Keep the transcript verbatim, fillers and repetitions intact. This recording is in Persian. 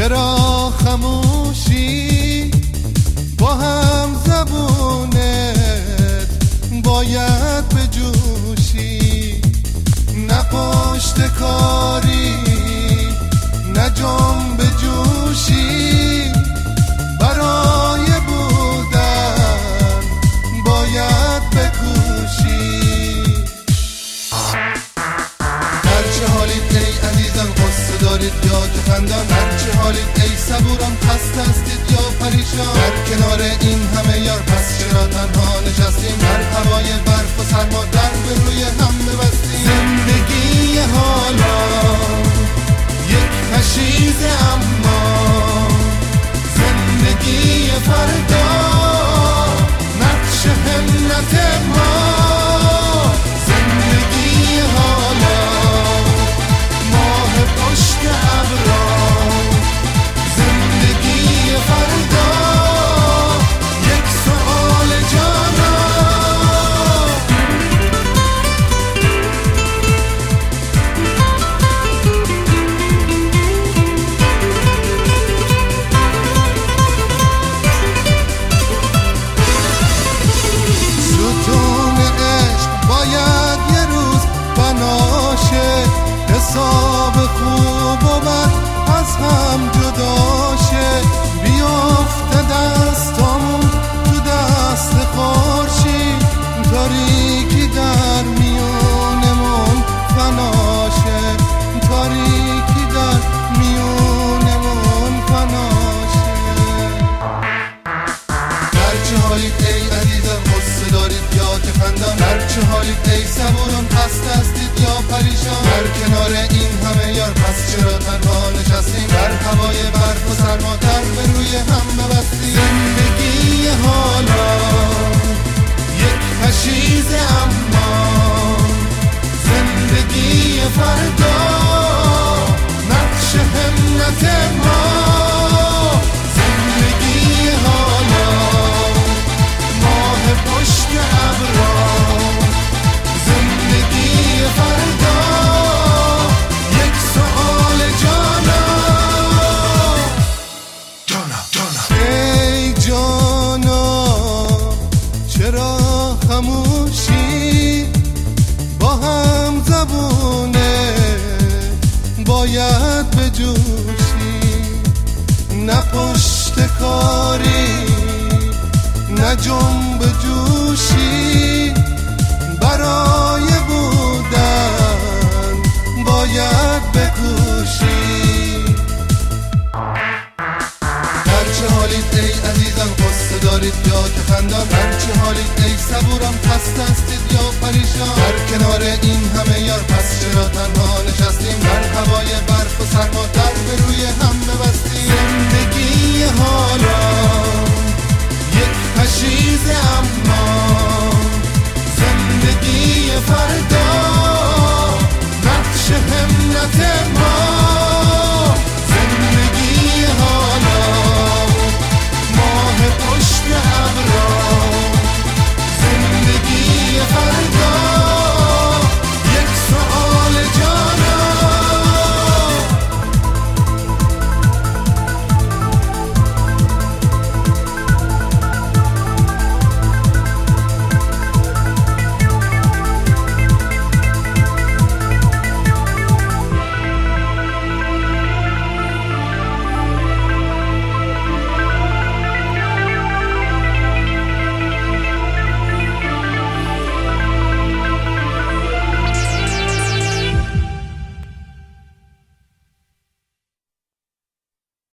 چرا خموشی با هم زبونت باید بجوشی، نه پشت کاری نه جنب جوشی، برای بودن باید بکوشی. هرچه حالید ای عزیزان قصه دارید یا که خندان، هرچه حالید ای صبوران خسته هستید یا پریشان، در کنار این همه یار پس چرا تنها نشستیم، در هوای برف و سرما در به روی هم ببستیم. زندگی حالا یک پشیزه، اما زندگی فردا نقش همت ما. زندگی حالا ماه پشت ابرا، زندگی فردا یک سؤال جانا. ستون عشق باید یه روز بناشه، حساب خوب و بد از هم جداشه، بیافته دستامون تو دست خورشید، تاریکی در میونمون فناشه، تاریکی در میونمون فناشه. هرچه حالید ای عزیزان قصه دارید یا که خندان، هرچه حالید ای صبوران خسته هستید یا پریشان، در کنار این همه یار پس چرا تنها نشستیم، در هوای برف و سرما در به روی هم ببستیم. زندگی حالا یک پشیزه، اما زندگی فردا نقش همت ما. زندگی حالا ماه پشت ابرا، زندگی فردا یک سؤال جانا. جانا جانا ای جانا چرا خموشی با هم زبونه باید بجوشی، نه پشت کاری نه جنب جوشی، برای بودن باید بکوشی. هرچه حالید ای عزیزان قصه دارید یا که خندان، هرچه حالید ای صبوران خسته هستید یا پریشان، در کنار این همه یار پس چرا تنها نشستیم، در هوای برف و سرما در به روی هم ببستیم. زندگی حالا یک پشیزه، اما زندگی فردا نقش همت ما.